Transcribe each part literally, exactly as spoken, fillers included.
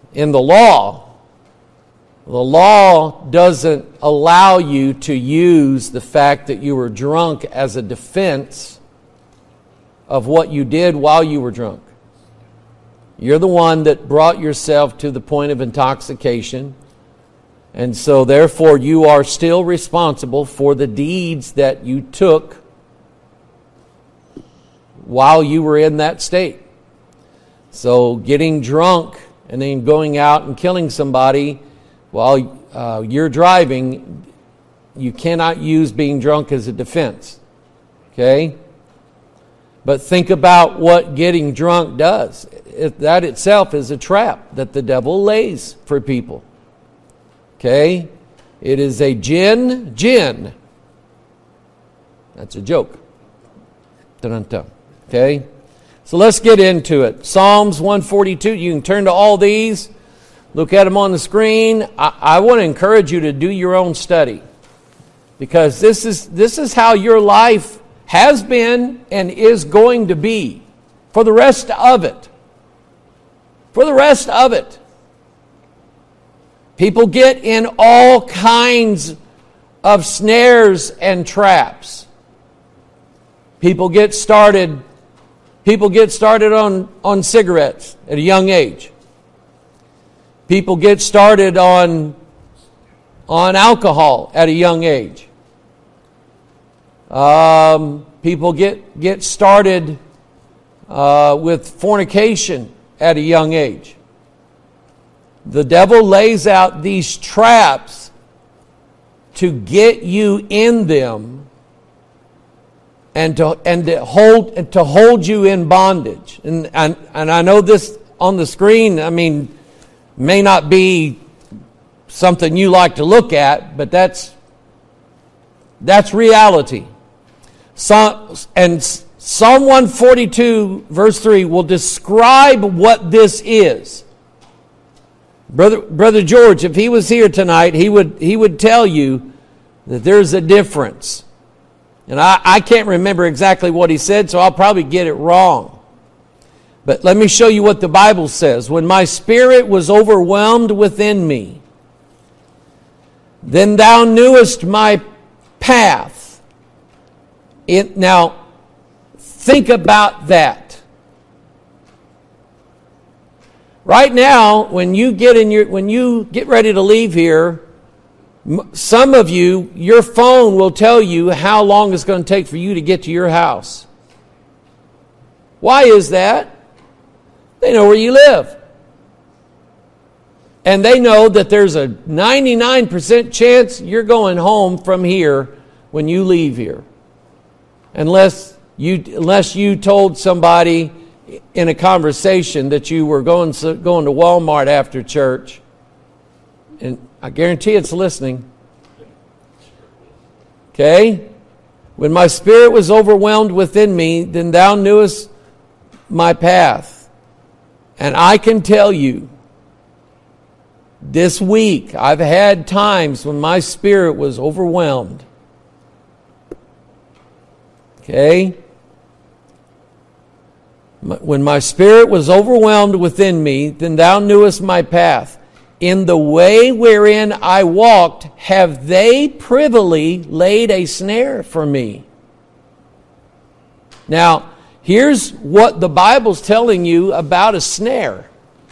in the law, the law doesn't allow you to use the fact that you were drunk as a defense of what you did while you were drunk. You're the one that brought yourself to the point of intoxication. And so therefore you are still responsible for the deeds that you took while you were in that state. So getting drunk and then going out and killing somebody while uh, you're driving, you cannot use being drunk as a defense. Okay? But think about what getting drunk does. It, that itself is a trap that the devil lays for people. Okay? It is a gin, gin. That's a joke. Dun-dun-dun. Okay? So let's get into it. Psalms one forty-two. You can turn to all these. Look at them on the screen. I, I want to encourage you to do your own study. Because this is this is how your life has been and is going to be for the rest of it. For the rest of it. People get in all kinds of snares and traps. People get started People get started on, on cigarettes at a young age. People get started on, on alcohol at a young age. Um, people get, get started uh, with fornication at a young age. The devil lays out these traps to get you in them and to and to hold and to hold you in bondage. And, and and I know this on the screen, I mean, may not be something you like to look at, but that's that's reality. Psalm, and Psalm one forty-two verse three will describe what this is. Brother Brother George, if he was here tonight, he would he would tell you that there's a difference. And I, I can't remember exactly what he said, so I'll probably get it wrong. But let me show you what the Bible says. When my spirit was overwhelmed within me, then thou knewest my path. It, now, think about that. Right now, when you get in your, when you get ready to leave here, some of you, your phone will tell you how long it's going to take for you to get to your house. Why is that? They know where you live. And they know that there's a ninety-nine percent chance you're going home from here when you leave here. Unless you, unless you told somebody in a conversation that you were going, going to Walmart after church. And I guarantee it's listening. Okay? When my spirit was overwhelmed within me, then thou knewest my path. And I can tell you, this week I've had times when my spirit was overwhelmed. Okay? When my spirit was overwhelmed within me, then thou knewest my path. In the way wherein I walked, have they privily laid a snare for me. Now, here's what the Bible's telling you about a snare.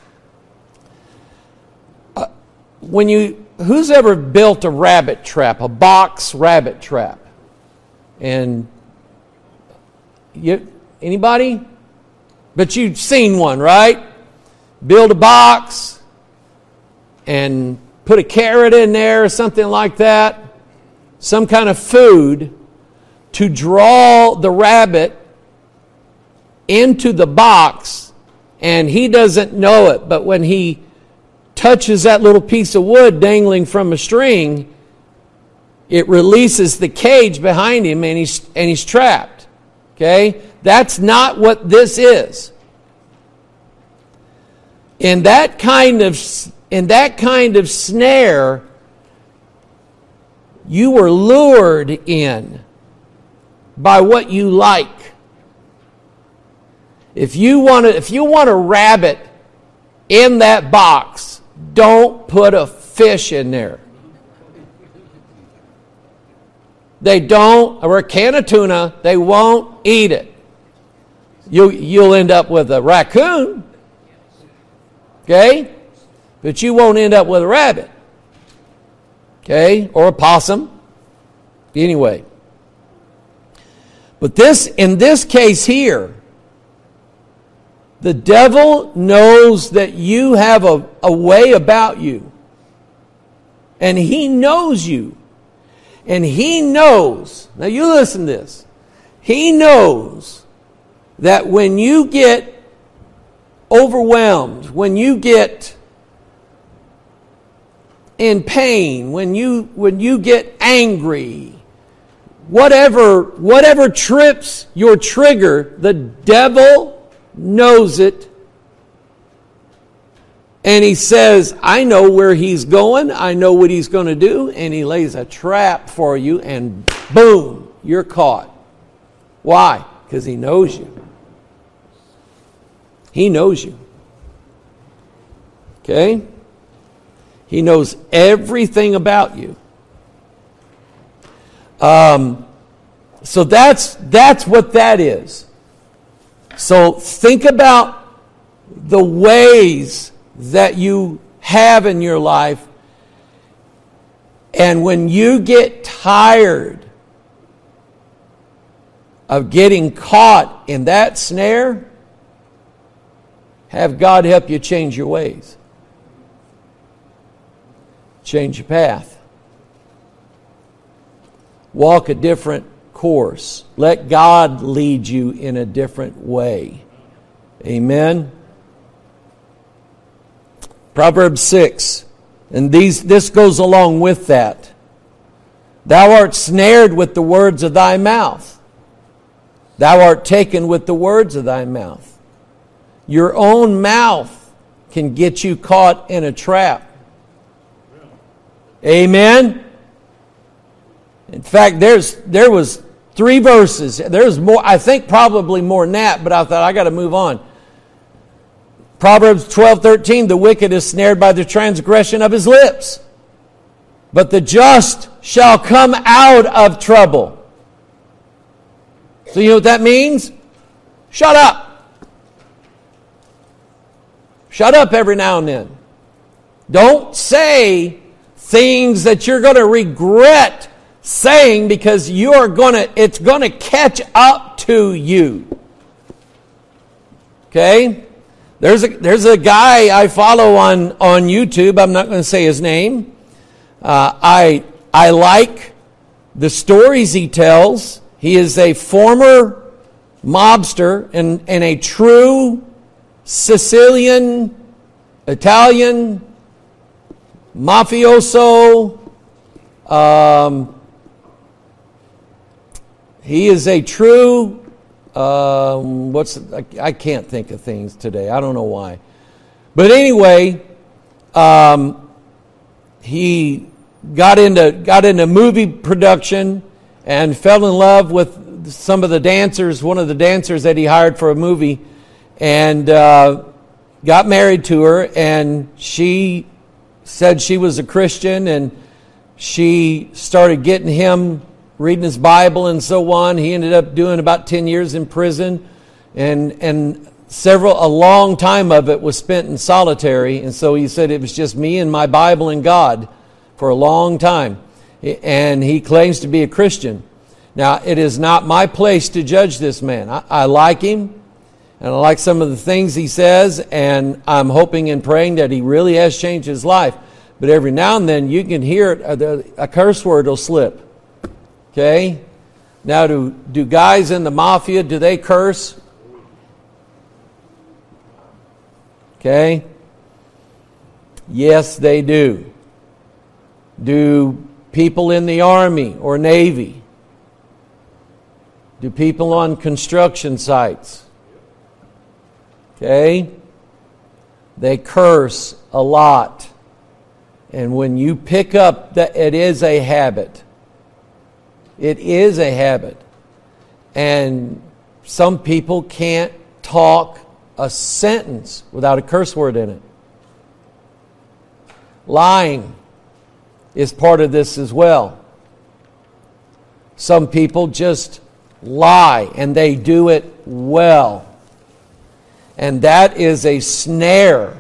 Uh, when you, who's ever built a rabbit trap, a box rabbit trap? And you, anybody? But you've seen one, right? Build a box and put a carrot in there or something like that, some kind of food to draw the rabbit into the box, and he doesn't know it. But when he touches that little piece of wood dangling from a string, it releases the cage behind him, and he's and he's trapped. Okay? That's not what this is. In that kind of In that kind of snare, you were lured in by what you like. If you want to, if you want a rabbit in that box, don't put a fish in there. They don't, or a can of tuna, they won't eat it. You, you'll end up with a raccoon, okay? But you won't end up with a rabbit, okay? Or a possum. Anyway. But this, in this case here, the devil knows that you have a, a way about you. And he knows you. And he knows, now you listen to this, he knows that when you get overwhelmed, when you get in pain, when you when you get angry, whatever whatever trips your trigger, the devil knows it. And he says, I know where he's going, I know what he's going to do, and he lays a trap for you, and boom, you're caught. Why? Because he knows you. He knows you. Okay? He knows everything about you. Um, so that's that's what that is. So think about the ways that you have in your life, and when you get tired of getting caught in that snare, have God help you change your ways. Change your path. Walk a different course. Let God lead you in a different way. Amen. Proverbs six, and these this goes along with that. Thou art snared with the words of thy mouth. Thou art taken with the words of thy mouth. Your own mouth can get you caught in a trap. Amen. In fact, there's there was three verses. There's more, I think probably more than that, but I thought I got to move on. Proverbs twelve thirteen, the wicked is snared by the transgression of his lips, but the just shall come out of trouble. So you know what that means? Shut up. Shut up every now and then. Don't say things that you're going to regret saying, because you are going to, it's going to catch up to you. Okay? There's a there's a guy I follow on, on YouTube. I'm not going to say his name. Uh, I I like the stories he tells. He is a former mobster and, and a true Sicilian, Italian, mafioso. Um, he is a true... Um, what's I, I can't think of things today. I don't know why. But anyway, um, he got into got into movie production and fell in love with some of the dancers, one of the dancers that he hired for a movie, and uh, got married to her. And she said she was a Christian, and she started getting him reading his Bible and so on. He ended up doing about ten years in prison, and and several a long time of it was spent in solitary. And so he said, it was just me and my Bible and God for a long time. And he claims to be a Christian. Now, it is not my place to judge this man. I, I like him, and I like some of the things he says, and I'm hoping and praying that he really has changed his life. But every now and then you can hear it, a, a curse word will slip. Okay? Now, do, do guys in the mafia, do they curse? Okay? Yes, they do. Do people in the Army or Navy? Do people on construction sites? Okay? They curse a lot. And when you pick up that, it is a habit. It is a habit. And some people can't talk a sentence without a curse word in it. Lying is part of this as well. Some people just lie, and they do it well. And that is a snare.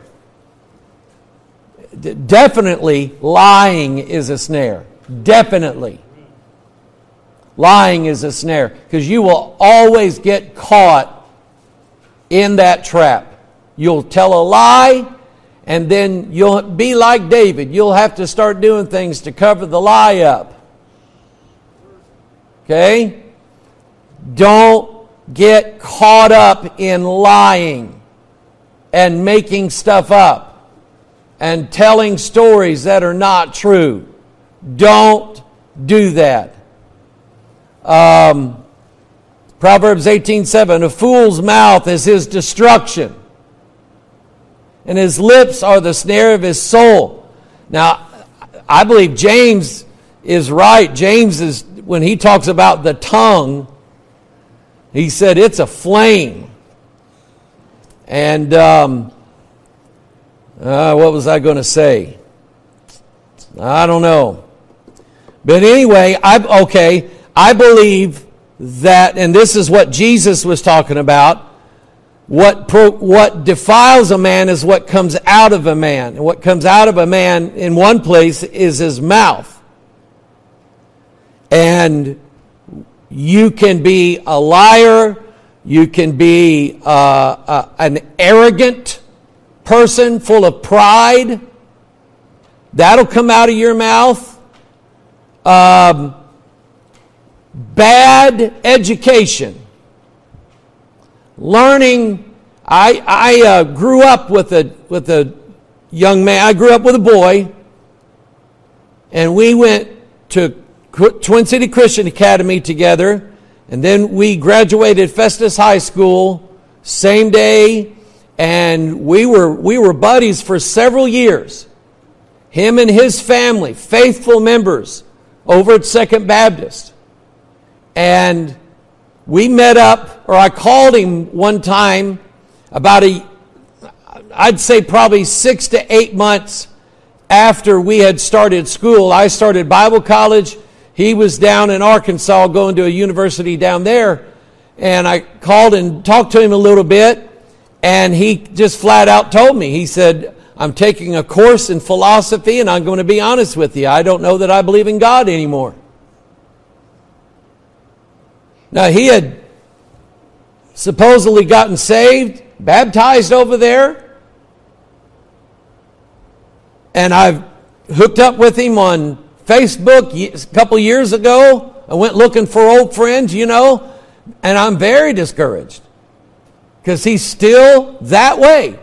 D- definitely, lying is a snare. Definitely. Lying is a snare, because you will always get caught in that trap. You'll tell a lie, and then you'll be like David. You'll have to start doing things to cover the lie up. Okay? Don't get caught up in lying and making stuff up and telling stories that are not true. Don't do that. Um, Proverbs eighteen seven, a fool's mouth is his destruction, and his lips are the snare of his soul. Now, I believe James is right. James is, when he talks about the tongue, he said it's a flame. And um, uh, what was I going to say? I don't know. But anyway, I okay, I believe that, and this is what Jesus was talking about, what pro, what defiles a man is what comes out of a man. And what comes out of a man in one place is his mouth. And you can be a liar, you can be uh, uh, an arrogant person full of pride. That'll come out of your mouth. Um, bad education. Learning. I I uh, grew up with a with a young man. I grew up with a boy, and we went to Twin City Christian Academy together, and then we graduated Festus High School same day, and we were we were buddies for several years. Him and his family, faithful members over at Second Baptist. And we met up, or I called him one time about a, I'd say probably six to eight months after we had started school. I started Bible college. He was down in Arkansas going to a university down there. And I called and talked to him a little bit. And he just flat out told me, he said, I'm taking a course in philosophy, and I'm going to be honest with you, I don't know that I believe in God anymore. Now, he had supposedly gotten saved, baptized over there, and I've hooked up with him on Facebook a couple years ago. I went looking for old friends, you know, and I'm very discouraged because he's still that way.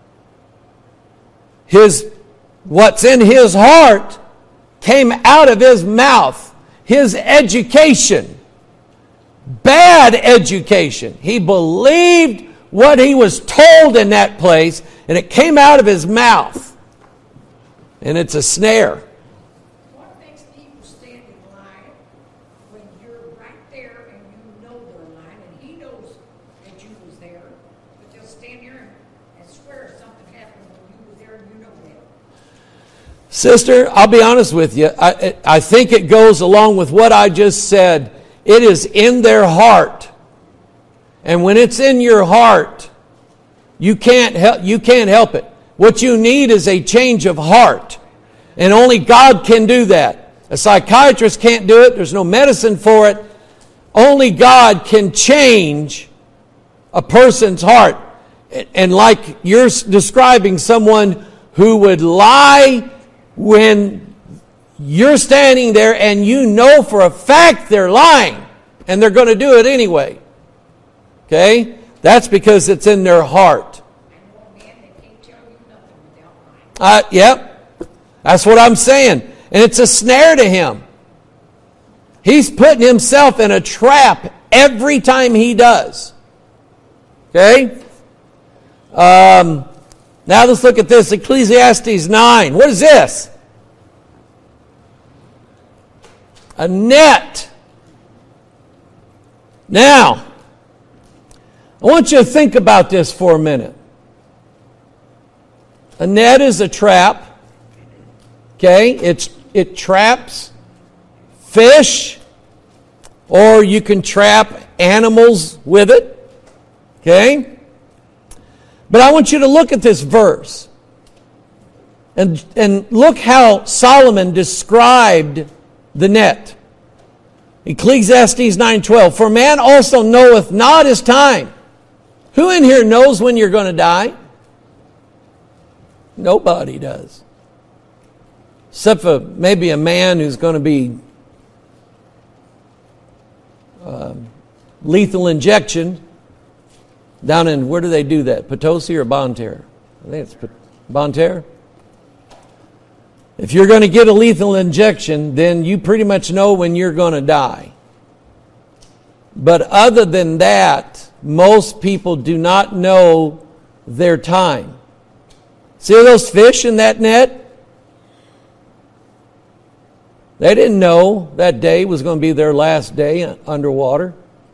His, what's in his heart came out of his mouth. His education, bad education. He believed what he was told in that place, and it came out of his mouth. And it's a snare. What makes people stand in line when you're right there and you know they're lying, and he knows that you was there, but they'll stand here and swear something happened when you were there and you know that? Sister, I'll be honest with you. I, I think it goes along with what I just said. It is in their heart. And when it's in your heart, you can't help, you can't help it. What you need is a change of heart. And only God can do that. A psychiatrist can't do it. There's no medicine for it. Only God can change a person's heart. And like you're describing someone who would lie when you're standing there and you know for a fact they're lying, and they're going to do it anyway. Okay? That's because it's in their heart. Uh, yep. That's what I'm saying. And it's a snare to him. He's putting himself in a trap every time he does. Okay? Um, now let's look at this. Ecclesiastes nine. What is this? A net. Now, I want you to think about this for a minute. A net is a trap. Okay? It's, it traps fish, or you can trap animals with it. Okay? But I want you to look at this verse. And, and look how Solomon described the net. Ecclesiastes nine twelve. For man also knoweth not his time. Who in here knows when you're going to die? Nobody does. Except for maybe a man who's going to be uh, lethal injection down in, where do they do that? Potosi or Bonne Terre? I think it's Bonne Terre. If you're going to get a lethal injection, then you pretty much know when you're going to die. But other than that, most people do not know their time. See those fish in that net? They didn't know that day was going to be their last day underwater.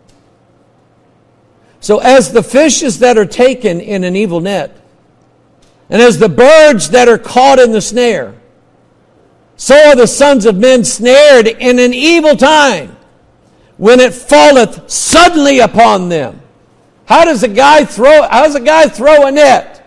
So as the fishes that are taken in an evil net, and as the birds that are caught in the snare, so are the sons of men snared in an evil time, when it falleth suddenly upon them. How does a guy throw, how does a guy throw a net?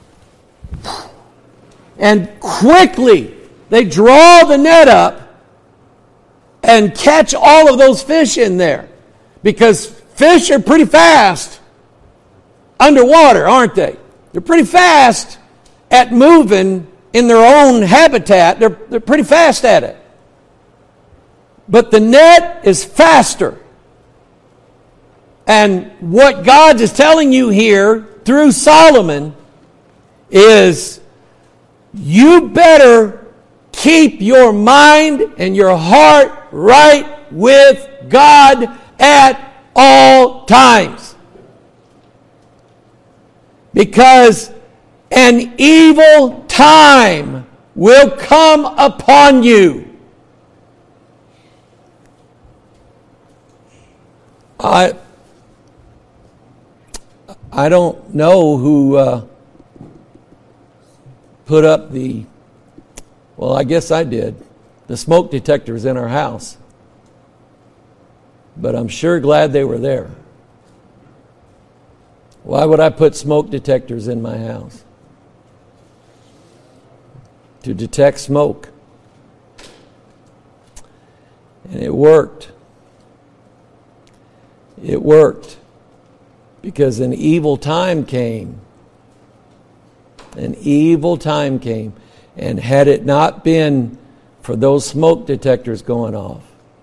And quickly they draw the net up and catch all of those fish in there. Because fish are pretty fast underwater, aren't they? They're pretty fast at moving in their own habitat. They're, they're pretty fast at it. But the net is faster. And what God is telling you here through Solomon is, you better keep your mind and your heart right with God at all times. Because an evil time will come upon you. I I don't know who uh, put up the, well, I guess I did, the smoke detectors in our house. But I'm sure glad they were there. Why would I put smoke detectors in my house? To detect smoke. And it worked. It worked. Because an evil time came. An evil time came. And had it not been for those smoke detectors going off,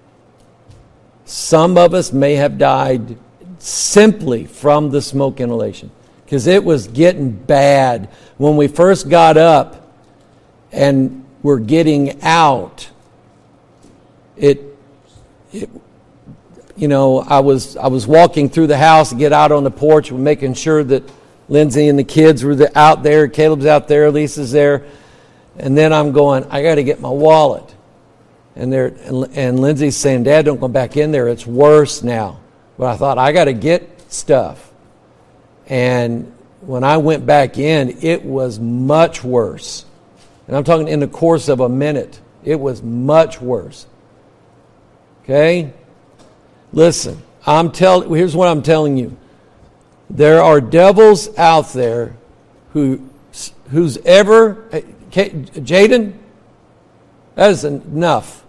some of us may have died simply from the smoke inhalation. Because it was getting bad. When we first got up and were getting out, it, it you know, I was I was walking through the house to get out on the porch, making sure that Lindsay and the kids were out there, Caleb's out there, Lisa's there, and then I'm going, I got to get my wallet. And there, and, and Lindsay's saying, Dad, don't go back in there. It's worse now. But I thought, I got to get stuff. And when I went back in, it was much worse. And I'm talking in the course of a minute. It was much worse. Okay? Listen, I'm tell. Here's what I'm telling you. There are devils out there who, who's ever, Jaden, that is enough.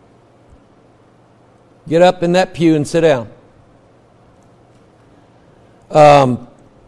Get up in that pew and sit down. Um,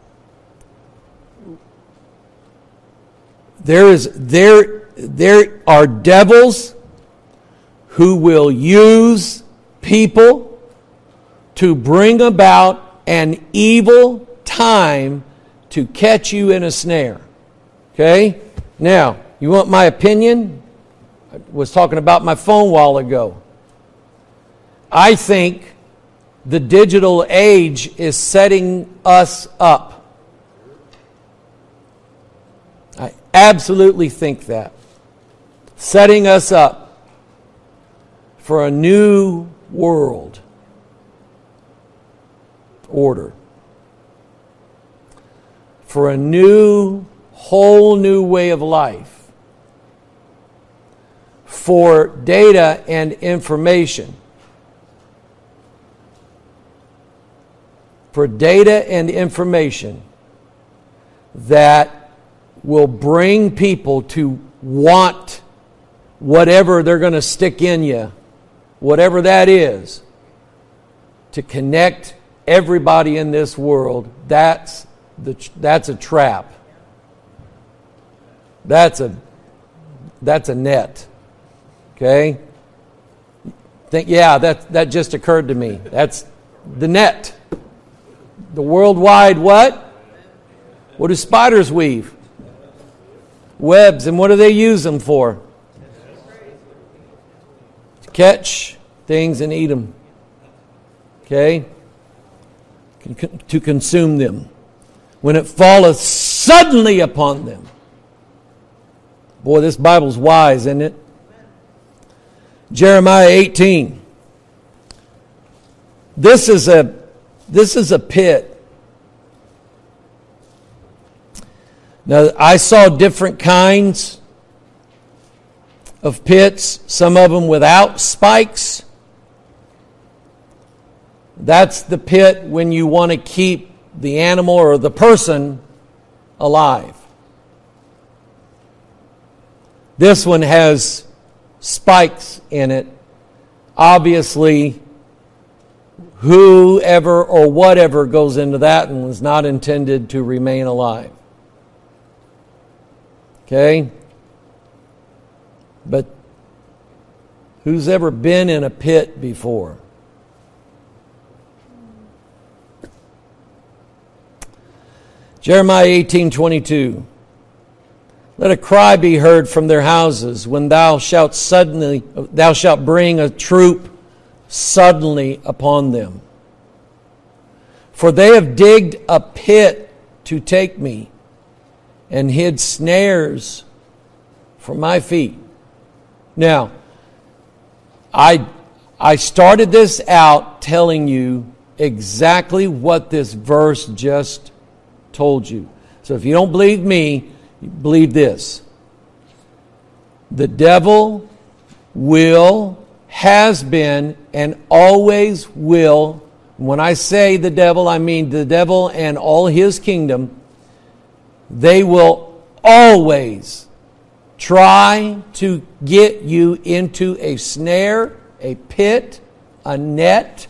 there is there there are devils who will use people to bring about an evil time to catch you in a snare. Okay? Now, you want my opinion? I was talking about my phone a while ago. I think the digital age is setting us up. I absolutely think that. Setting us up for a new world order. For a new, whole new way of life. for data and information. For data and information that will bring people to want whatever they're going to stick in you, whatever that is, to connect everybody in this world. That's the that's a trap. That's a that's a net. Okay? Think yeah, that that just occurred to me. That's the net. The worldwide what? What do spiders weave? Webs. And what do they use them for? To catch things and eat them. Okay? To consume them. When it falleth suddenly upon them. Boy, this Bible's wise, isn't it? Jeremiah eighteen. This is a this is a pit. Now, I saw different kinds of pits, some of them without spikes. That's the pit when you want to keep the animal or the person alive. This one has spikes in it. Obviously, whoever or whatever goes into that one was not intended to remain alive. Okay? But who's ever been in a pit before? Jeremiah eighteen twenty-two. Let a cry be heard from their houses when thou shalt suddenly thou shalt bring a troop suddenly upon them. For they have digged a pit to take me, and hid snares for my feet. Now, I I started this out telling you exactly what this verse just told you. So if you don't believe me, believe this. The devil will, has been, and always will. When I say the devil, I mean the devil and all his kingdom. They will always try to get you into a snare, a pit, a net.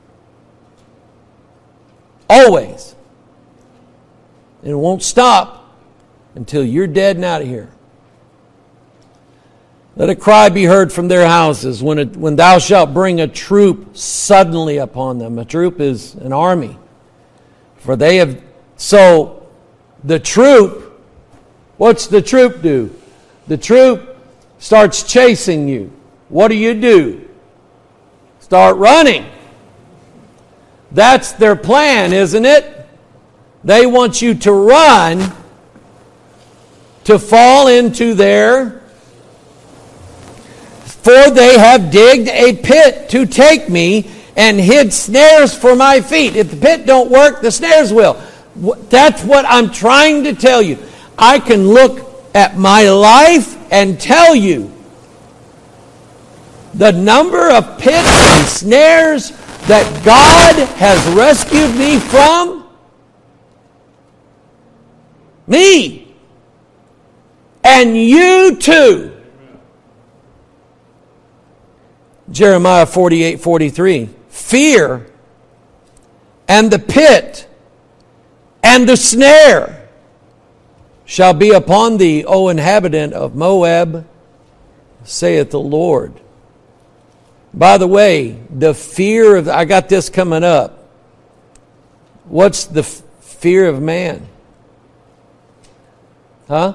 Always. And it won't stop until you're dead and out of here. Let a cry be heard from their houses when, it, when thou shalt bring a troop suddenly upon them. A troop is an army. For they have... So, the troop, what's the troop do? The troop starts chasing you. What do you do? Start running. That's their plan, isn't it? They want you to run, to fall into their... For they have digged a pit to take me and hid snares for my feet. If the pit don't work, the snares will. That's what I'm trying to tell you. I can look at my life and tell you the number of pits and snares that God has rescued me from. Me. And you too. Jeremiah forty-eight forty-three. Fear and the pit and the snare shall be upon thee, O inhabitant of Moab, saith the Lord. By the way, the fear of... I got this coming up. What's the f- fear of man? Huh?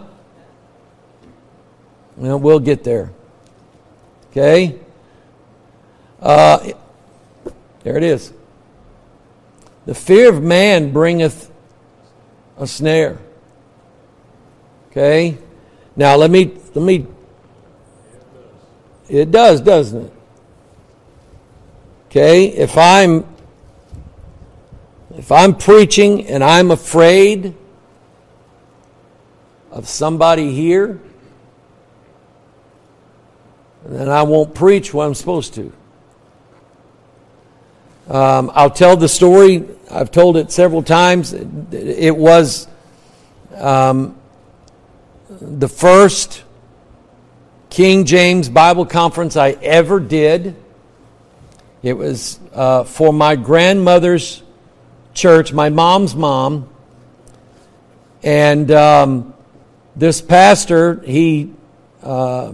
Well, we'll get there. Okay? Uh, there it is. The fear of man bringeth a snare. Okay? Now let me let me it does, doesn't it? Okay, if I'm if I'm preaching and I'm afraid of somebody here, and then I won't preach what I'm supposed to. Um, I'll tell the story. I've told it several times. It was um, the first King James Bible conference I ever did. It was uh, for my grandmother's church, my mom's mom. And um, this pastor, he uh,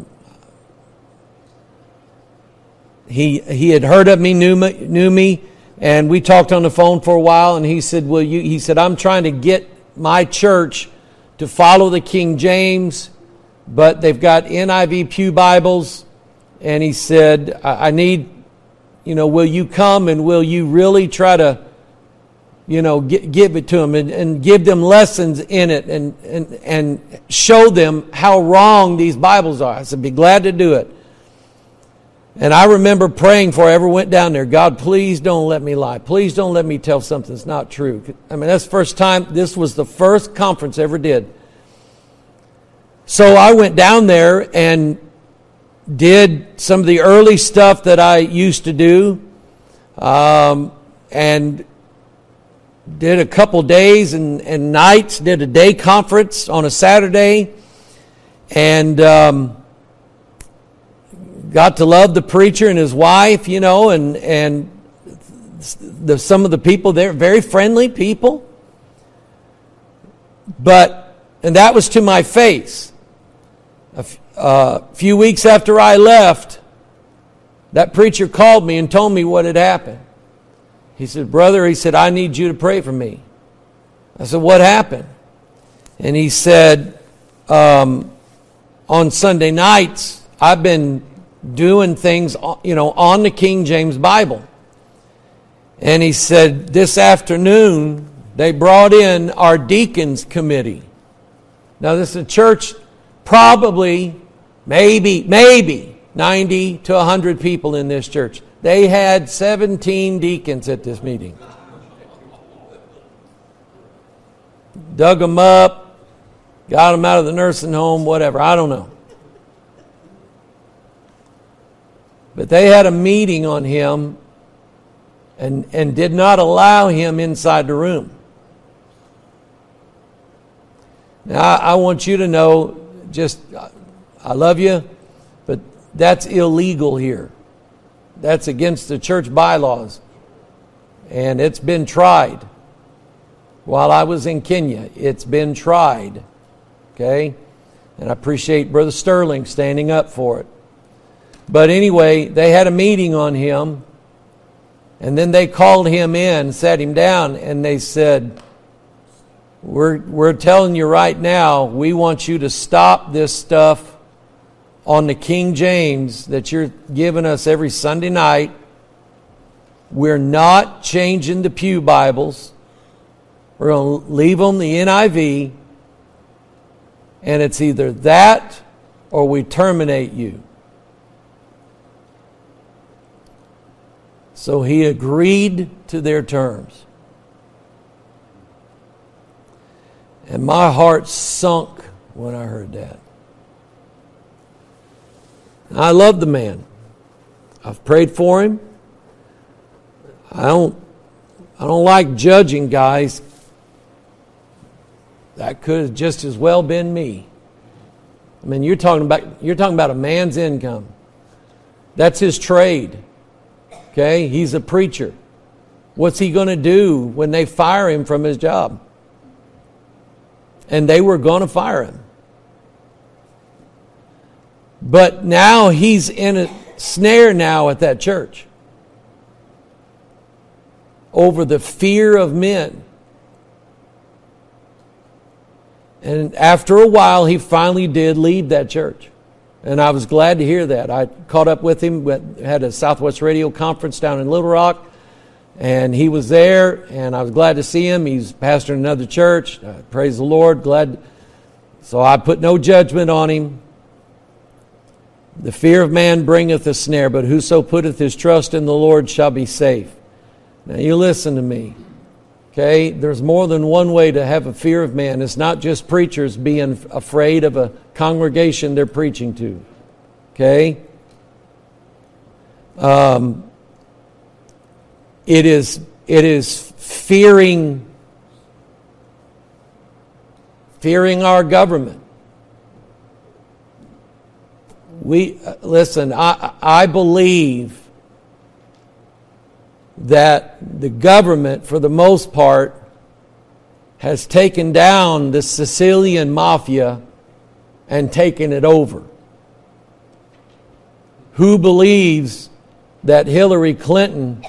he he had heard of me, knew me, knew me, and we talked on the phone for a while. And he said, "Well, you?" He said, "I'm trying to get my church to follow the King James, but they've got N I V Pew Bibles." And he said, "I, I need, you know, will you come and will you really try to, you know, g- give it to them and, and give them lessons in it and, and and show them how wrong these Bibles are?" I said, "Be glad to do it." And I remember praying before I ever went down there, "God, please don't let me lie. Please don't let me tell something that's not true." I mean, that's the first time. This was the first conference I ever did. So I went down there and did some of the early stuff that I used to do, um, and did a couple days and, and nights, did a day conference on a Saturday, and um, got to love the preacher and his wife, you know, and, and the, some of the people there, very friendly people. But, and that was to my face. A f- uh, few weeks after I left, that preacher called me and told me what had happened. He said, "Brother," he said, "I need you to pray for me." I said, "What happened?" And he said, um, on Sunday nights, I've been doing things, you know, on the King James Bible. And he said, this afternoon, they brought in our deacons committee. Now, this is a church, probably, maybe, maybe ninety to one hundred people in this church. They had seventeen deacons at this meeting. Dug them up, got them out of the nursing home, whatever, I don't know. But they had a meeting on him and, and did not allow him inside the room. Now, I, I want you to know, just, I love you, but that's illegal here. That's against the church bylaws. And it's been tried. While I was in Kenya, it's been tried. Okay? And I appreciate Brother Sterling standing up for it. But anyway, they had a meeting on him. And then they called him in, sat him down, and they said, We're, we're telling you right now, we want you to stop this stuff on the King James that you're giving us every Sunday night. We're not changing the Pew Bibles. We're going to leave them the N I V. And it's either that or we terminate you. So he agreed to their terms. And my heart sunk when I heard that. I love the man. I've prayed for him. I don't I don't like judging guys. That could have just as well been me. I mean, you're talking about you're talking about a man's income. That's his trade. Okay? He's a preacher. What's he going to do when they fire him from his job? And they were going to fire him. But now he's in a snare now at that church over the fear of men. And after a while, he finally did leave that church. And I was glad to hear that. I caught up with him, had a Southwest Radio conference down in Little Rock, and he was there, and I was glad to see him. He's pastoring another church. Uh, praise the Lord. Glad. So I put no judgment on him. The fear of man bringeth a snare, but whoso putteth his trust in the Lord shall be safe. Now you listen to me. Okay, there's more than one way to have a fear of man. It's not just preachers being afraid of a congregation they're preaching to. Okay? Um, it is it is fearing fearing our government. We uh, listen. I I believe that the government, for the most part, has taken down the Sicilian mafia and taken it over. Who believes that Hillary Clinton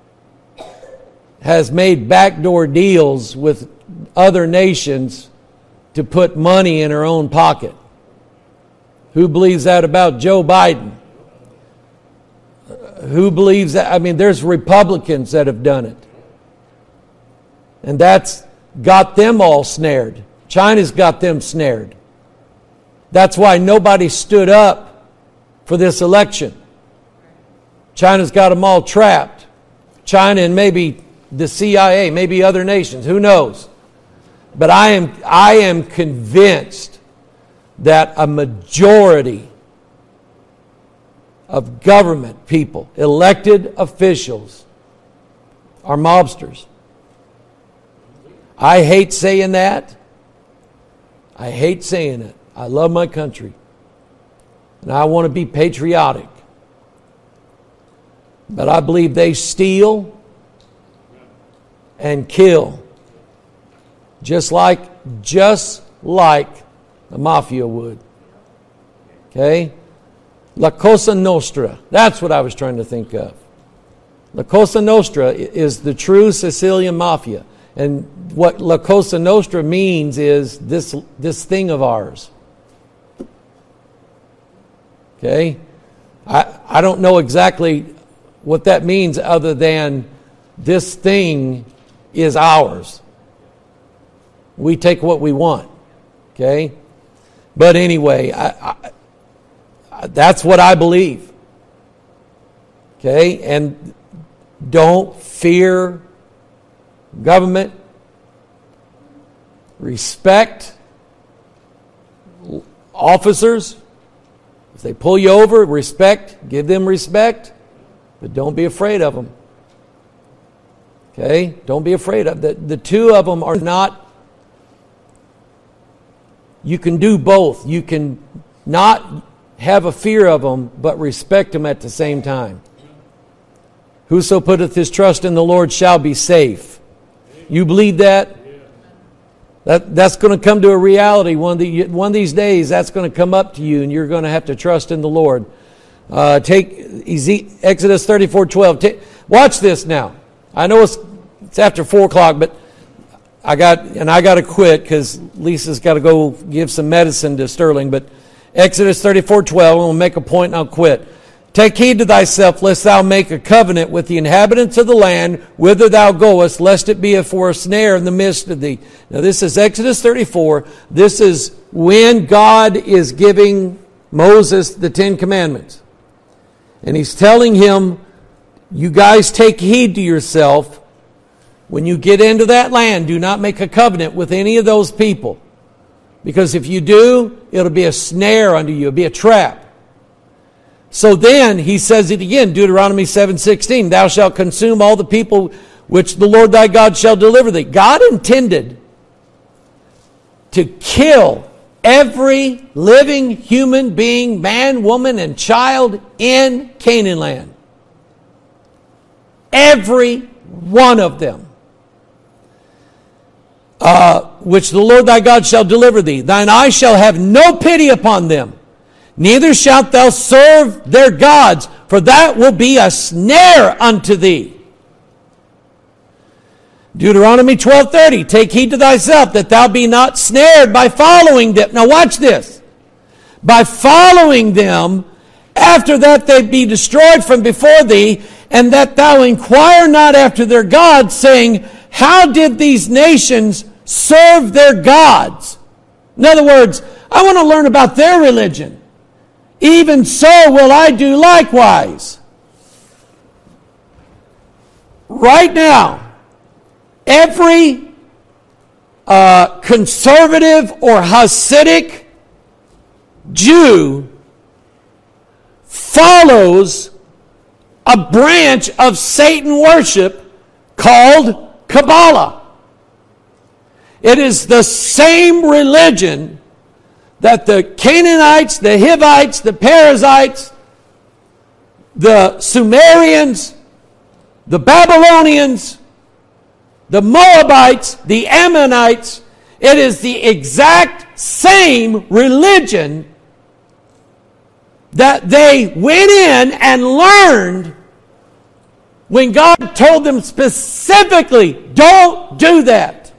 has made backdoor deals with other nations to put money in her own pocket? Who believes that about Joe Biden? Who believes that? I mean, there's Republicans that have done it. And that's got them all snared. China's got them snared. That's why nobody stood up for this election. China's got them all trapped. China and maybe the C I A, maybe other nations, who knows? But I am I am convinced that a majority of government people, elected officials, are mobsters. I hate saying that. I hate saying it. I love my country. And I want to be patriotic. But I believe they steal and kill. Just like, just like the mafia would. Okay? La Cosa Nostra. That's what I was trying to think of. La Cosa Nostra is the true Sicilian mafia. And what La Cosa Nostra means is this, this thing of ours. Okay? I, I don't know exactly what that means other than this thing is ours. We take what we want. Okay? But anyway, I, I, that's what I believe. Okay? And don't fear government. Respect officers. If they pull you over, respect. Give them respect. But don't be afraid of them. Okay? Don't be afraid of them. The, the two of them are not... You can do both. You can not have a fear of them, but respect them at the same time. Whoso putteth his trust in the Lord shall be safe. You believe that? That that's going to come to a reality. One of, the, one of these days, that's going to come up to you, and you're going to have to trust in the Lord. Uh, take Exodus thirty-four twelve. Take, watch this now. I know it's, it's after four o'clock, but I got and I got to quit because Lisa's got to go give some medicine to Sterling. But Exodus thirty-four twelve, I'm going to make a point and I'll quit. Take heed to thyself, lest thou make a covenant with the inhabitants of the land whither thou goest, lest it be for a snare in the midst of thee. Now this is Exodus thirty-four. This is when God is giving Moses the Ten Commandments. And he's telling him, you guys take heed to yourself. When you get into that land, do not make a covenant with any of those people. Because if you do, it'll be a snare unto you. It'll be a trap. So then, he says it again, Deuteronomy seven sixteen, thou shalt consume all the people which the Lord thy God shall deliver thee. God intended to kill every living human being, man, woman, and child in Canaan land. Every one of them. Uh, which the Lord thy God shall deliver thee. Thine eye shall have no pity upon them. Neither shalt thou serve their gods, for that will be a snare unto thee. Deuteronomy twelve thirty, take heed to thyself that thou be not snared by following them. Now watch this. By following them, after that they be destroyed from before thee, and that thou inquire not after their gods, saying, how did these nations serve their gods? In other words, I want to learn about their religion. Even so will I do likewise. Right now, every uh, conservative or Hasidic Jew follows a branch of Satan worship called Kabbalah. It is the same religion that the Canaanites, the Hivites, the Perizzites, the Sumerians, the Babylonians, the Moabites, the Ammonites, it is the exact same religion that they went in and learned when God told them specifically, don't do that.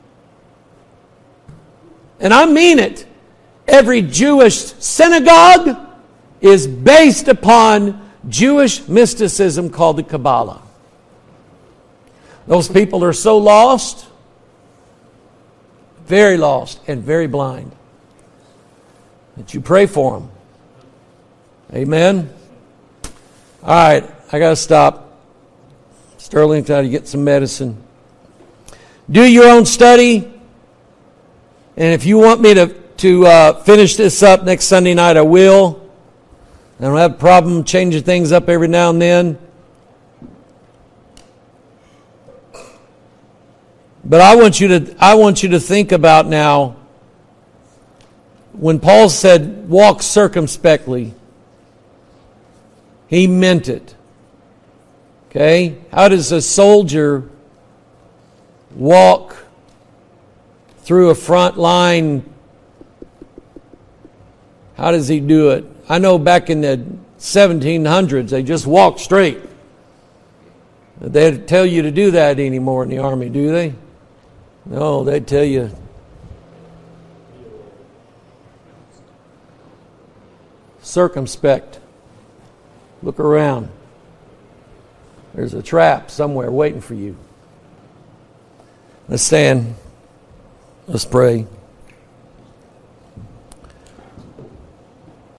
And I mean it. Every Jewish synagogue is based upon Jewish mysticism called the Kabbalah. Those people are so lost, very lost and very blind, that you pray for them. Amen? All right, I got to stop. Sterling, try to get some medicine. Do your own study. And if you want me to, to uh, finish this up next Sunday night, I will. I don't have a problem changing things up every now and then. But I want you to I want you to think about now, when Paul said walk circumspectly, he meant it. Okay? How does a soldier walk through a front line? How does he do it? I know back in the seventeen hundreds, they just walked straight. They don't tell you to do that anymore in the Army, do they? No, they tell you. Circumspect. Look around. There's a trap somewhere waiting for you. Let's stand. Let's pray.